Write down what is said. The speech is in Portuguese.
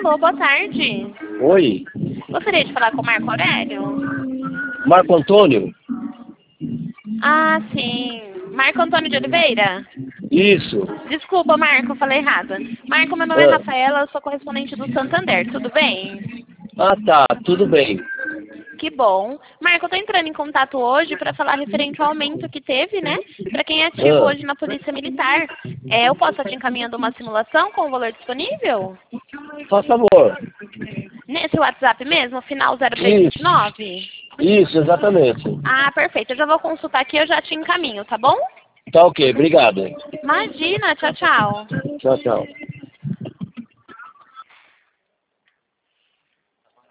Alô, boa tarde. Oi, Gostaria de falar com o Marco Aurélio? Marco Antônio? Ah, sim. Marco Antônio de Oliveira? Isso. Desculpa, Marco, eu falei errado. Marco, meu nome é Ah, Rafaela, eu sou correspondente do Santander, tudo bem? tá, tudo bem. Que bom. Marco, eu tô entrando em contato hoje para falar referente ao aumento que teve, né? Para quem é ativo Ah, hoje na Polícia Militar. Eu posso estar te encaminhando uma simulação com o valor disponível? faz favor. Nesse WhatsApp mesmo, final Isso, 0329? isso, exatamente. Ah, perfeito. Eu já vou consultar aqui, eu já te encaminho, tá bom? Tá ok, obrigado. Imagina, tchau, tchau. Tchau, tchau.